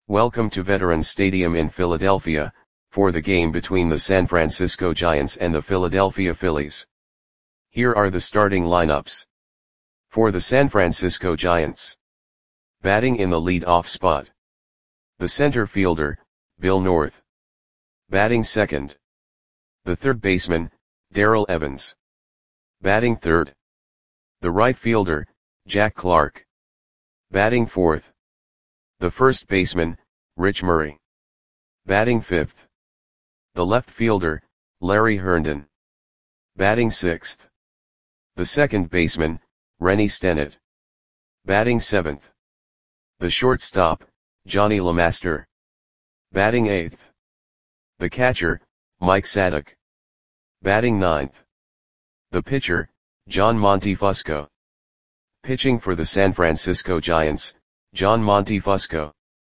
Welcome to Veterans Stadium in Philadelphia, for the game between the San Francisco Giants and the Philadelphia Phillies. Here are the starting lineups. For the San Francisco Giants. Batting in the lead-off spot. The center fielder, Bill North. Batting second. The third baseman, Darrell Evans. Batting third. The right fielder, Jack Clark. Batting fourth. The first baseman, Rich Murray. Batting fifth. The left fielder, Larry Herndon. Batting sixth. The second baseman, Rennie Stennett. Batting seventh. The shortstop, Johnny LeMaster. Batting eighth. The catcher, Mike Sadek. Batting ninth. The pitcher, John Montefusco. Pitching for the San Francisco Giants, John Montefusco.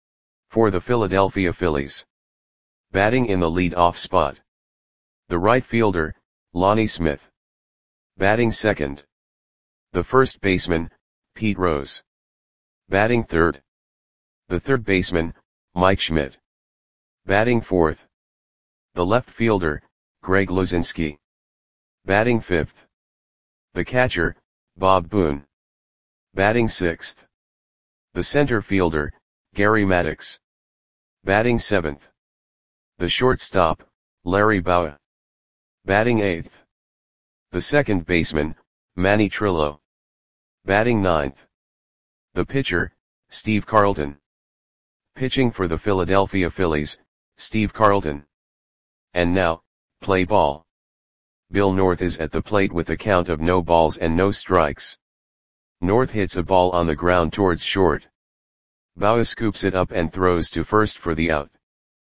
For the Philadelphia Phillies. Batting in the lead-off spot. The right fielder, Lonnie Smith. Batting second. The first baseman, Pete Rose. Batting third. The third baseman, Mike Schmidt. Batting fourth. The left fielder, Greg Luzinski. Batting fifth. The catcher, Bob Boone. Batting sixth. The center fielder, Gary Maddox. Batting seventh. The shortstop, Larry Bowa. Batting eighth. The second baseman, Manny Trillo. Batting ninth. The pitcher, Steve Carlton. Pitching for the Philadelphia Phillies, Steve Carlton. And now, play ball. Bill North is at the plate with a count of no balls and no strikes. North hits a ball on the ground towards short. Bowa scoops it up and throws to first for the out.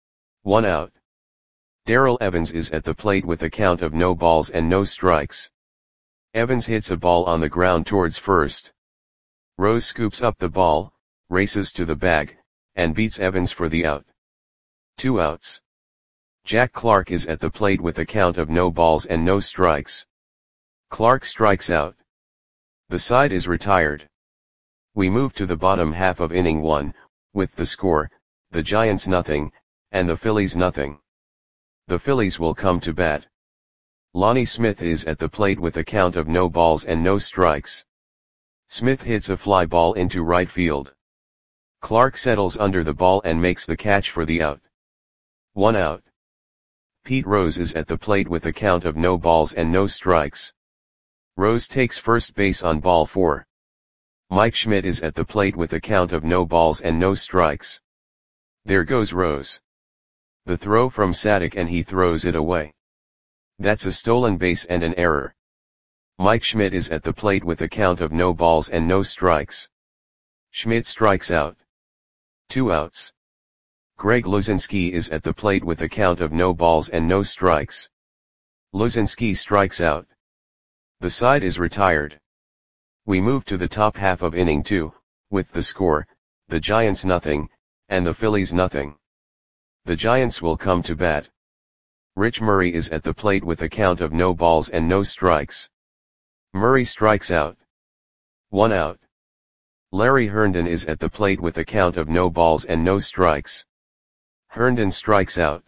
1 out. Darrell Evans is at the plate with a count of no balls and no strikes. Evans hits a ball on the ground towards first. Rose scoops up the ball, races to the bag, and beats Evans for the out. 2 outs. Jack Clark is at the plate with a count of no balls and no strikes. Clark strikes out. The side is retired. We move to the bottom half of inning 1, with the score, the Giants nothing, and the Phillies nothing. The Phillies will come to bat. Lonnie Smith is at the plate with a count of no balls and no strikes. Smith hits a fly ball into right field. Clark settles under the ball and makes the catch for the out. 1 out. Pete Rose is at the plate with a count of no balls and no strikes. Rose takes first base on ball 4. Mike Schmidt is at the plate with a count of no balls and no strikes. There goes Rose. The throw from Sadek and he throws it away. That's a stolen base and an error. Mike Schmidt is at the plate with a count of no balls and no strikes. Schmidt strikes out. 2 outs. Greg Luzinski is at the plate with a count of no balls and no strikes. Luzinski strikes out. The side is retired. We move to the top half of inning 2, with the score, the Giants nothing, and the Phillies nothing. The Giants will come to bat. Rich Murray is at the plate with a count of no balls and no strikes. Murray strikes out. 1 out. Larry Herndon is at the plate with a count of no balls and no strikes. Herndon strikes out.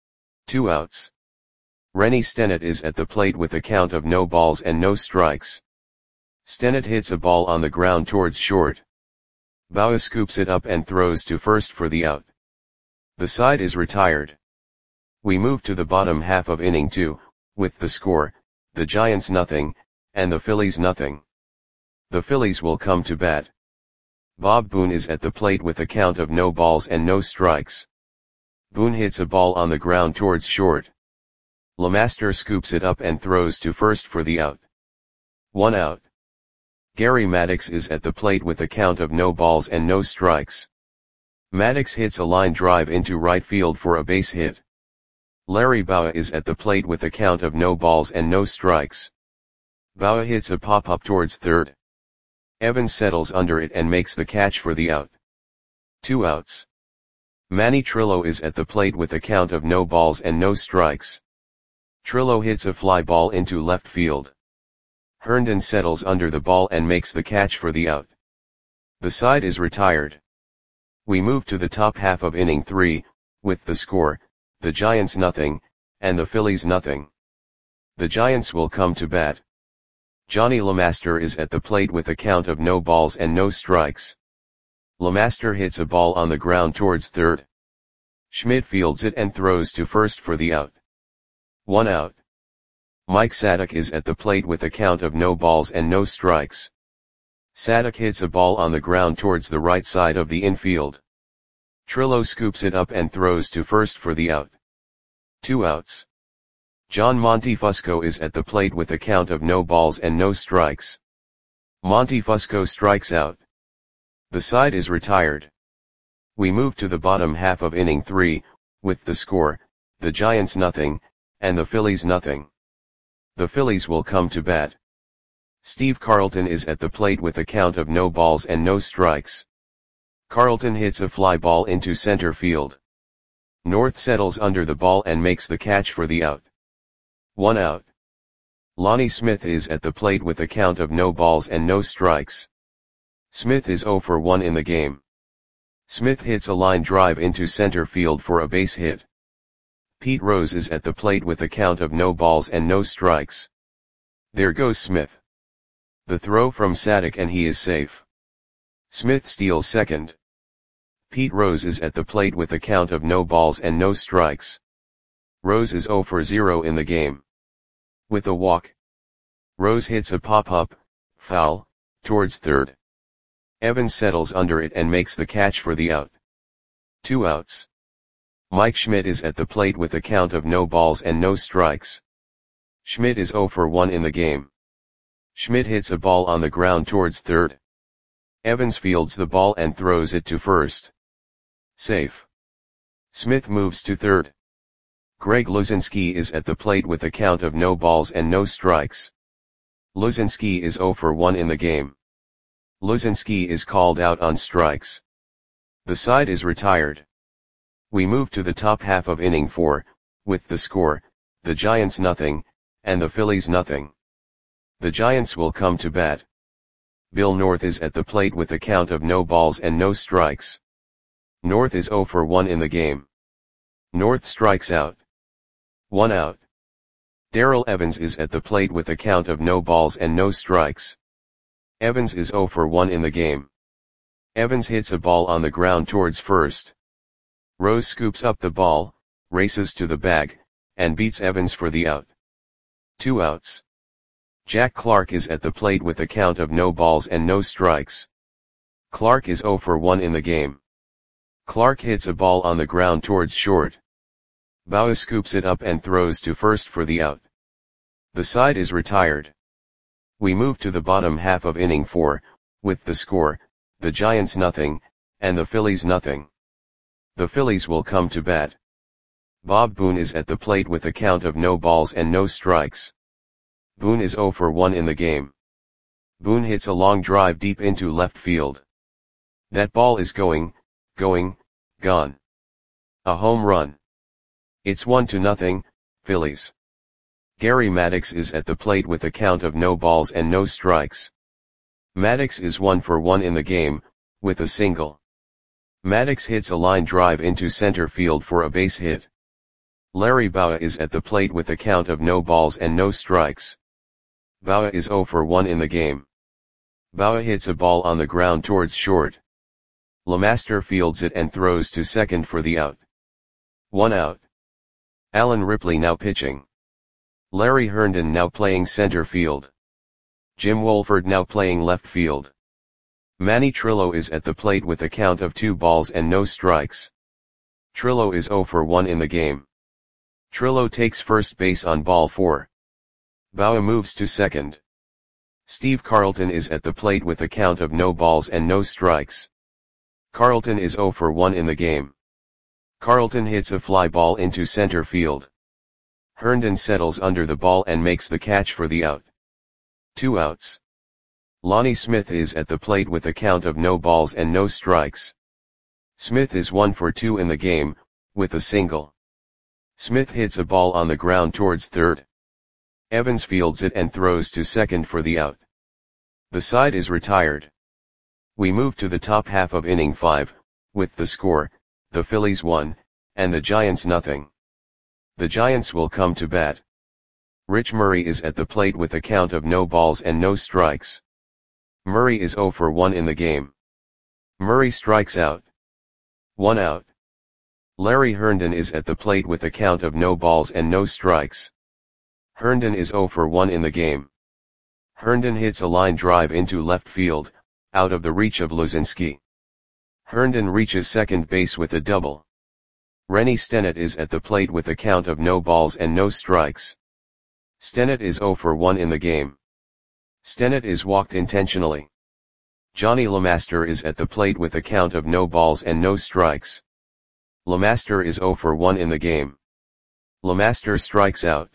2 outs. Rennie Stennett is at the plate with a count of no balls and no strikes. Stennett hits a ball on the ground towards short. Bowa scoops it up and throws to first for the out. The side is retired. We move to the bottom half of inning 2, with the score, the Giants nothing, and the Phillies nothing. The Phillies will come to bat. Bob Boone is at the plate with a count of no balls and no strikes. Boone hits a ball on the ground towards short. LeMaster scoops it up and throws to first for the out. 1 out. Gary Maddox is at the plate with a count of no balls and no strikes. Maddox hits a line drive into right field for a base hit. Larry Bowa is at the plate with a count of no balls and no strikes. Bowa hits a pop-up towards third. Evans settles under it and makes the catch for the out. 2 outs. Manny Trillo is at the plate with a count of no balls and no strikes. Trillo hits a fly ball into left field. Herndon settles under the ball and makes the catch for the out. The side is retired. We move to the top half of inning 3, with the score, the Giants nothing, and the Phillies nothing. The Giants will come to bat. Johnny LeMaster is at the plate with a count of no balls and no strikes. LeMaster hits a ball on the ground towards third. Schmidt fields it and throws to first for the out. 1 out. Mike Sadek is at the plate with a count of no balls and no strikes. Sadek hits a ball on the ground towards the right side of the infield. Trillo scoops it up and throws to first for the out. 2 outs. John Montefusco is at the plate with a count of no balls and no strikes. Montefusco strikes out. The side is retired. We move to the bottom half of inning 3, with the score, the Giants nothing, and the Phillies nothing. The Phillies will come to bat. Steve Carlton is at the plate with a count of no balls and no strikes. Carlton hits a fly ball into center field. North settles under the ball and makes the catch for the out. 1 out. Lonnie Smith is at the plate with a count of no balls and no strikes. Smith is 0 for 1 in the game. Smith hits a line drive into center field for a base hit. Pete Rose is at the plate with a count of no balls and no strikes. There goes Smith. The throw from Sadek and he is safe. Smith steals second. Pete Rose is at the plate with a count of no balls and no strikes. Rose is 0 for 0 in the game. With a walk. Rose hits a pop-up, foul, towards third. Evans settles under it and makes the catch for the out. 2 outs. Mike Schmidt is at the plate with a count of no balls and no strikes. Schmidt is 0 for 1 in the game. Schmidt hits a ball on the ground towards third. Evans fields the ball and throws it to first. Safe. Smith moves to third. Greg Luzinski is at the plate with a count of no balls and no strikes. Luzinski is 0 for 1 in the game. Luzinski is called out on strikes. The side is retired. We move to the top half of inning 4, with the score, the Giants nothing, and the Phillies nothing. The Giants will come to bat. Bill North is at the plate with a count of no balls and no strikes. North is 0 for 1 in the game. North strikes out. 1 out. Darrell Evans is at the plate with a count of no balls and no strikes. Evans is 0 for 1 in the game. Evans hits a ball on the ground towards first. Rose scoops up the ball, races to the bag, and beats Evans for the out. 2 outs. Jack Clark is at the plate with a count of no balls and no strikes. Clark is 0 for 1 in the game. Clark hits a ball on the ground towards short. Bauer scoops it up and throws to first for the out. The side is retired. We move to the bottom half of inning 4, with the score, the Giants nothing, and the Phillies nothing. The Phillies will come to bat. Bob Boone is at the plate with a count of no balls and no strikes. Boone is 0 for 1 in the game. Boone hits a long drive deep into left field. That ball is going, gone. A home run. It's 1-0, Phillies. Gary Maddox is at the plate with a count of no balls and no strikes. Maddox is 1 for 1 in the game, with a single. Maddox hits a line drive into center field for a base hit. Larry Bowa is at the plate with a count of no balls and no strikes. Bowa is 0 for 1 in the game. Bowa hits a ball on the ground towards short. LeMaster fields it and throws to second for the out. 1 out. Alan Ripley now pitching. Larry Herndon now playing center field. Jim Wolford now playing left field. Manny Trillo is at the plate with a count of 2 balls and no strikes. Trillo is 0 for 1 in the game. Trillo takes first base on ball 4. Bowa moves to second. Steve Carlton is at the plate with a count of no balls and no strikes. Carlton is 0 for 1 in the game. Carlton hits a fly ball into center field. Herndon settles under the ball and makes the catch for the out. 2 outs. Lonnie Smith is at the plate with a count of no balls and no strikes. Smith is 1 for 2 in the game, with a single. Smith hits a ball on the ground towards third. Evans fields it and throws to second for the out. The side is retired. We move to the top half of inning 5, with the score, the Phillies 1, and the Giants nothing. The Giants will come to bat. Rich Murray is at the plate with a count of no balls and no strikes. Murray is 0 for 1 in the game. Murray strikes out. 1 out. Larry Herndon is at the plate with a count of no balls and no strikes. Herndon is 0 for 1 in the game. Herndon hits a line drive into left field, out of the reach of Luzinski. Herndon reaches second base with a double. Rennie Stennett is at the plate with a count of no balls and no strikes. Stennett is 0 for 1 in the game. Stennett is walked intentionally. Johnny LeMaster is at the plate with a count of no balls and no strikes. LeMaster is 0 for 1 in the game. LeMaster strikes out.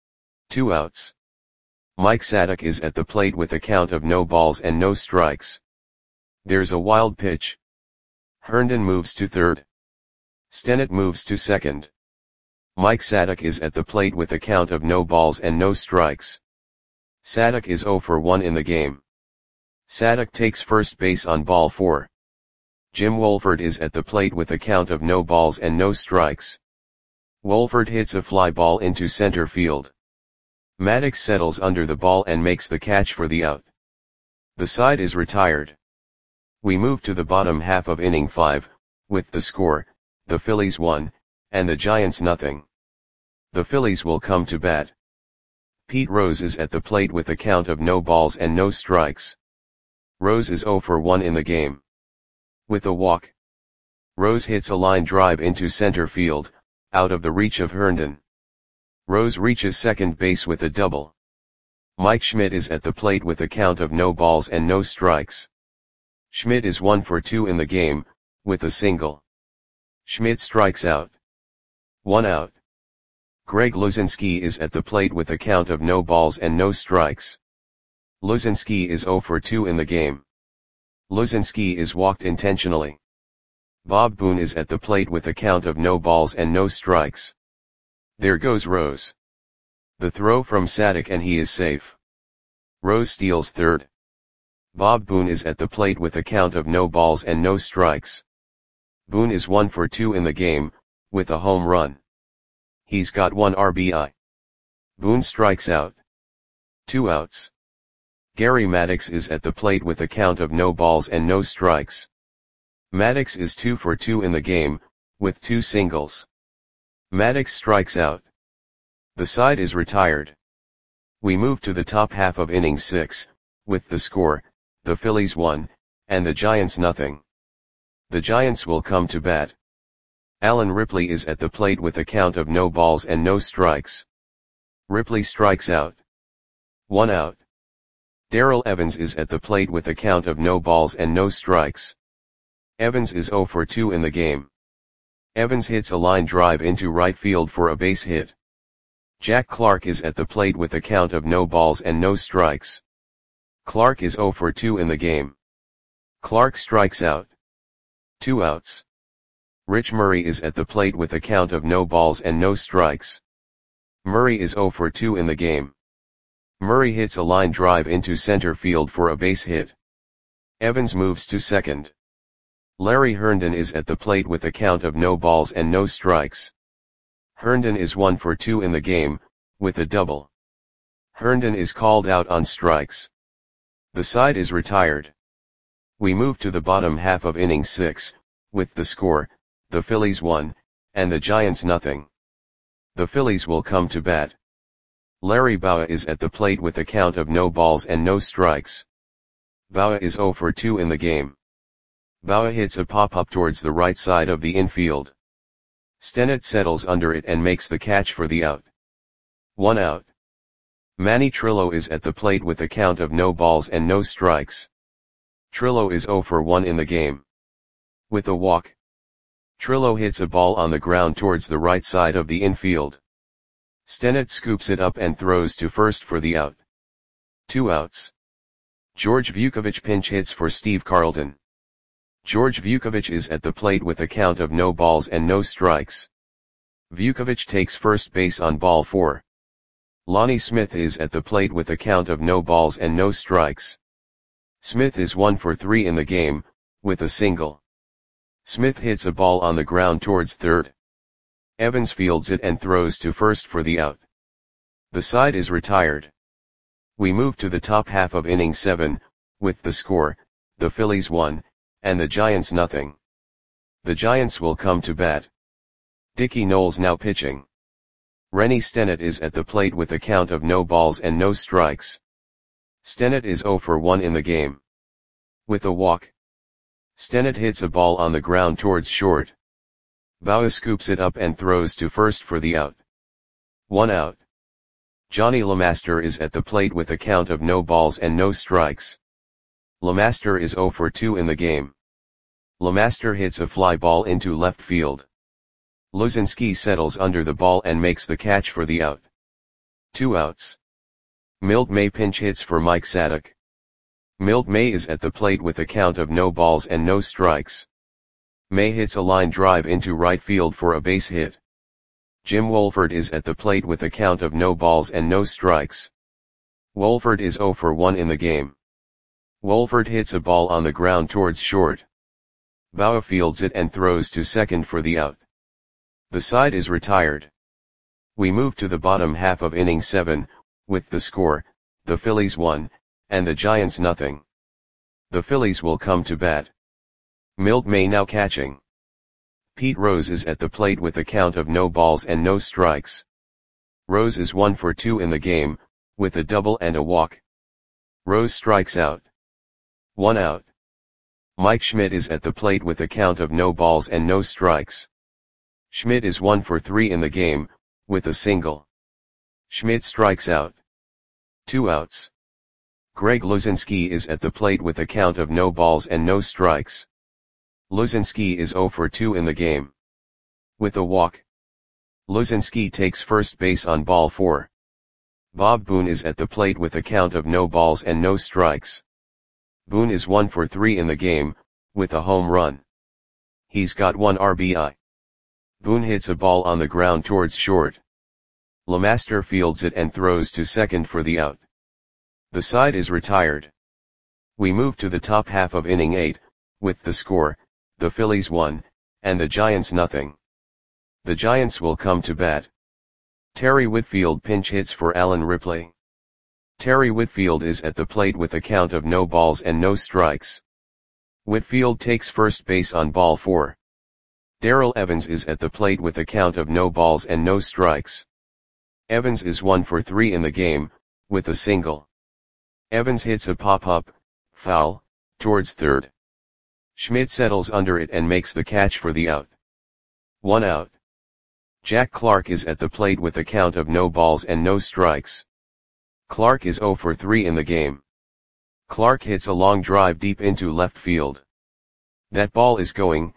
2 outs. Mike Sadek is at the plate with a count of no balls and no strikes. There's a wild pitch. Herndon moves to third. Stennett moves to second. Mike Sadek is at the plate with a count of no balls and no strikes. Sadek is 0 for 1 in the game. Sadek takes first base on ball 4. Jim Wolford is at the plate with a count of no balls and no strikes. Wolford hits a fly ball into center field. Maddox settles under the ball and makes the catch for the out. The side is retired. We move to the bottom half of inning 5, with the score, the Phillies 1, and the Giants nothing. The Phillies will come to bat. Pete Rose is at the plate with a count of no balls and no strikes. Rose is 0 for 1 in the game. With a walk. Rose hits a line drive into center field, out of the reach of Herndon. Rose reaches second base with a double. Mike Schmidt is at the plate with a count of no balls and no strikes. Schmidt is 1 for 2 in the game, with a single. Schmidt strikes out. 1 out. Greg Luzinski is at the plate with a count of no balls and no strikes. Luzinski is 0 for 2 in the game. Luzinski is walked intentionally. Bob Boone is at the plate with a count of no balls and no strikes. There goes Rose. The throw from Sadek and he is safe. Rose steals third. Bob Boone is at the plate with a count of no balls and no strikes. Boone is 1 for 2 in the game, with a home run. He's got 1 RBI. Boone strikes out. 2 outs. Gary Maddox is at the plate with a count of no balls and no strikes. Maddox is 2 for 2 in the game, with 2 singles. Maddox strikes out. The side is retired. We move to the top half of inning 6, with the score, the Phillies 1, and the Giants nothing. The Giants will come to bat. Alan Ripley is at the plate with a count of no balls and no strikes. Ripley strikes out. 1 out. Darrell Evans is at the plate with a count of no balls and no strikes. Evans is 0 for 2 in the game. Evans hits a line drive into right field for a base hit. Jack Clark is at the plate with a count of no balls and no strikes. Clark is 0 for 2 in the game. Clark strikes out. 2 outs. Rich Murray is at the plate with a count of no balls and no strikes. Murray is 0 for 2 in the game. Murray hits a line drive into center field for a base hit. Evans moves to second. Larry Herndon is at the plate with a count of no balls and no strikes. Herndon is 1 for 2 in the game, with a double. Herndon is called out on strikes. The side is retired. We move to the bottom half of inning 6, with the score, the Phillies 1, and the Giants nothing. The Phillies will come to bat. Larry Bowa is at the plate with a count of no balls and no strikes. Bowa is 0 for 2 in the game. Bowa hits a pop-up towards the right side of the infield. Stennett settles under it and makes the catch for the out. 1 out. Manny Trillo is at the plate with a count of no balls and no strikes. Trillo is 0 for 1 in the game. With a walk. Trillo hits a ball on the ground towards the right side of the infield. Stennett scoops it up and throws to first for the out. 2 outs. George Vukovich pinch hits for Steve Carlton. George Vukovich is at the plate with a count of no balls and no strikes. Vukovich takes first base on ball 4. Lonnie Smith is at the plate with a count of no balls and no strikes. Smith is 1 for 3 in the game, with a single. Smith hits a ball on the ground towards third. Evans fields it and throws to first for the out. The side is retired. We move to the top half of inning 7, with the score, the Phillies 1, and the Giants nothing. The Giants will come to bat. Dickie Knowles now pitching. Rennie Stennett is at the plate with a count of no balls and no strikes. Stennett is 0 for 1 in the game. With a walk. Stennett hits a ball on the ground towards short. Bauer scoops it up and throws to first for the out. 1 out. Johnny LeMaster is at the plate with a count of no balls and no strikes. LeMaster is 0 for 2 in the game. LeMaster hits a fly ball into left field. Luzinski settles under the ball and makes the catch for the out. 2 outs. Milt May pinch hits for Mike Sadek. Milt May is at the plate with a count of no balls and no strikes. May hits a line drive into right field for a base hit. Jim Wolford is at the plate with a count of no balls and no strikes. Wolford is 0 for 1 in the game. Wolford hits a ball on the ground towards short. Bauer fields it and throws to second for the out. The side is retired. We move to the bottom half of inning 7, with the score, the Phillies 1, and the Giants nothing. The Phillies will come to bat. Milt May now catching. Pete Rose is at the plate with a count of no balls and no strikes. Rose is 1 for 2 in the game, with a double and a walk. Rose strikes out. 1 out. Mike Schmidt is at the plate with a count of no balls and no strikes. Schmidt is 1 for 3 in the game, with a single. Schmidt strikes out. 2 outs. Greg Luzinski is at the plate with a count of no balls and no strikes. Luzinski is 0 for 2 in the game. With a walk. Luzinski takes first base on ball 4. Bob Boone is at the plate with a count of no balls and no strikes. Boone is 1 for 3 in the game, with a home run. He's got 1 RBI. Boone hits a ball on the ground towards short. LeMaster fields it and throws to second for the out. The side is retired. We move to the top half of inning 8, with the score, the Phillies 1, and the Giants nothing. The Giants will come to bat. Terry Whitfield pinch hits for Alan Ripley. Terry Whitfield is at the plate with a count of no balls and no strikes. Whitfield takes first base on ball 4. Darrell Evans is at the plate with a count of no balls and no strikes. Evans is 1 for 3 in the game, with a single. Evans hits a pop-up, foul, towards third. Schmidt settles under it and makes the catch for the out. 1 out. Jack Clark is at the plate with a count of no balls and no strikes. Clark is 0 for 3 in the game. Clark hits a long drive deep into left field. That ball is gone.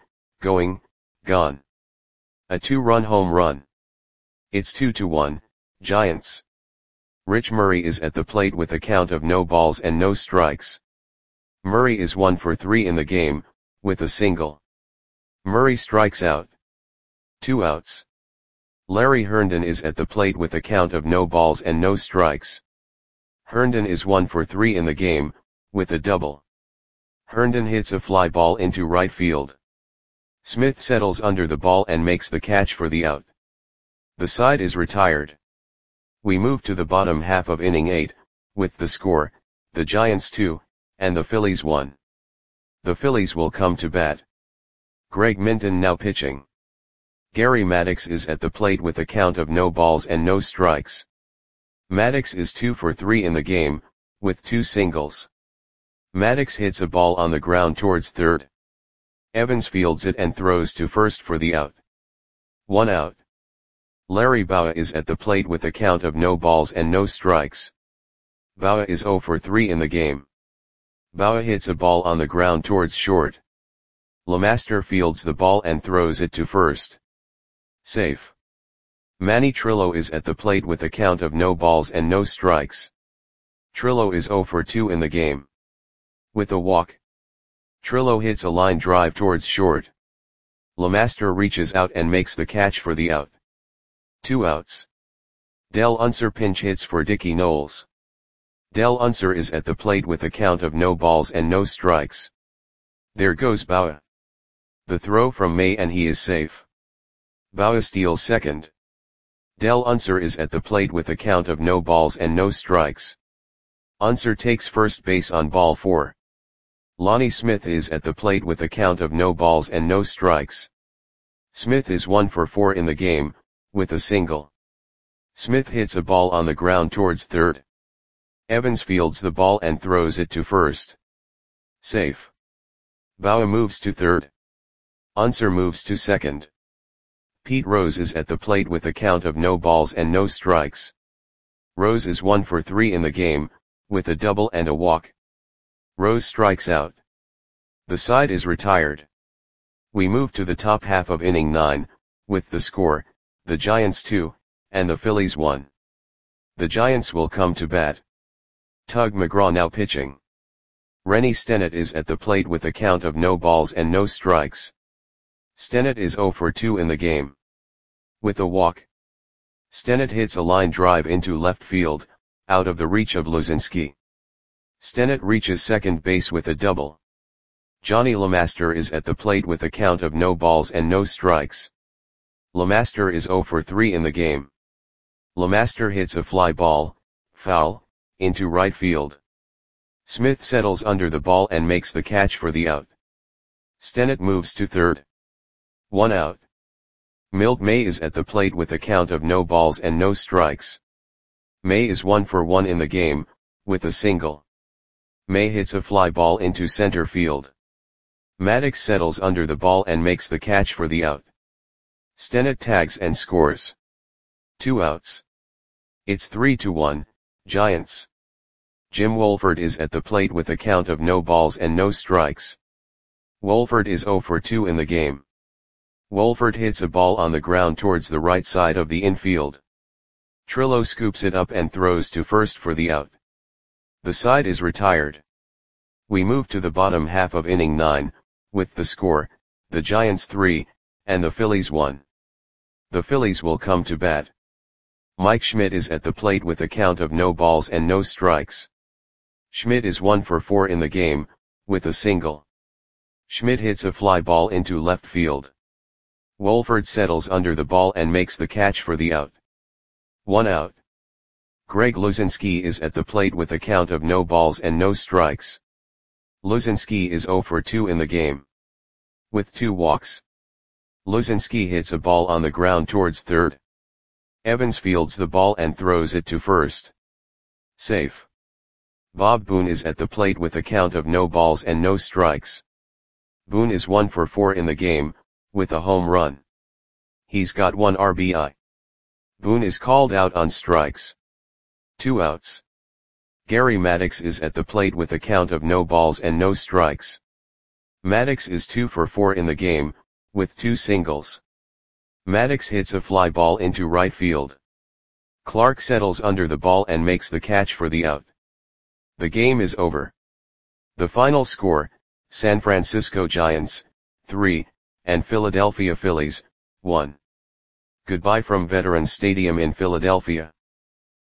A 2-run home run. It's 2-1, Giants. Rich Murray is at the plate with a count of no balls and no strikes. Murray is 1 for 3 in the game, with a single. Murray strikes out. 2 outs. Larry Herndon is at the plate with a count of no balls and no strikes. Herndon is 1 for 3 in the game, with a double. Herndon hits a fly ball into right field. Smith settles under the ball and makes the catch for the out. The side is retired. We move to the bottom half of inning 8, with the score, the Giants 2, and the Phillies 1. The Phillies will come to bat. Greg Minton now pitching. Gary Maddox is at the plate with a count of no balls and no strikes. Maddox is 2 for 3 in the game, with 2 singles. Maddox hits a ball on the ground towards third. Evans fields it and throws to first for the out. 1 out. Larry Bowa is at the plate with a count of no balls and no strikes. Bowa is 0 for 3 in the game. Bowa hits a ball on the ground towards short. LeMaster fields the ball and throws it to first. Safe. Manny Trillo is at the plate with a count of no balls and no strikes. Trillo is 0 for 2 in the game. With a walk. Trillo hits a line drive towards short. LeMaster reaches out and makes the catch for the out. 2 outs. Del Unser pinch hits for Dickie Knowles. Del Unser is at the plate with a count of no balls and no strikes. There goes Bowa. The throw from May and he is safe. Bauer steals second. Del Unser is at the plate with a count of no balls and no strikes. Unser takes first base on ball 4. Lonnie Smith is at the plate with a count of no balls and no strikes. Smith is 1 for 4 in the game, with a single. Smith hits a ball on the ground towards third. Evans fields the ball and throws it to first. Safe. Bauer moves to third. Unser moves to second. Pete Rose is at the plate with a count of no balls and no strikes. Rose is 1 for 3 in the game, with a double and a walk. Rose strikes out. The side is retired. We move to the top half of inning 9, with the score, the Giants 2, and the Phillies 1. The Giants will come to bat. Tug McGraw now pitching. Rennie Stennett is at the plate with a count of no balls and no strikes. Stennett is 0 for 2 in the game. With a walk. Stennett hits a line drive into left field, out of the reach of Luzinski. Stennett reaches second base with a double. Johnny LeMaster is at the plate with a count of no balls and no strikes. LeMaster is 0 for 3 in the game. LeMaster hits a fly ball, foul, into right field. Smith settles under the ball and makes the catch for the out. Stennett moves to third. 1 out. Milt May is at the plate with a count of no balls and no strikes. May is 1 for 1 in the game, with a single. May hits a fly ball into center field. Maddox settles under the ball and makes the catch for the out. Stennett tags and scores. 2 outs. It's 3-1, Giants. Jim Wolford is at the plate with a count of no balls and no strikes. Wolford is 0 for 2 in the game. Wolford hits a ball on the ground towards the right side of the infield. Trillo scoops it up and throws to first for the out. The side is retired. We move to the bottom half of inning 9, with the score, the Giants 3, and the Phillies 1. The Phillies will come to bat. Mike Schmidt is at the plate with a count of no balls and no strikes. Schmidt is 1 for 4 in the game, with a single. Schmidt hits a fly ball into left field. Wolford settles under the ball and makes the catch for the out. 1 out. Greg Luzinski is at the plate with a count of no balls and no strikes. Luzinski is 0 for 2 in the game. With 2 walks. Luzinski hits a ball on the ground towards third. Evans fields the ball and throws it to first. Safe. Bob Boone is at the plate with a count of no balls and no strikes. Boone is 1 for 4 in the game, with a home run. He's got 1 RBI. Boone is called out on strikes. 2 outs. Gary Maddox is at the plate with a count of no balls and no strikes. Maddox is 2 for 4 in the game, with 2 singles. Maddox hits a fly ball into right field. Clark settles under the ball and makes the catch for the out. The game is over. The final score, San Francisco Giants, 3, and Philadelphia Phillies, 1. Goodbye from Veterans Stadium in Philadelphia.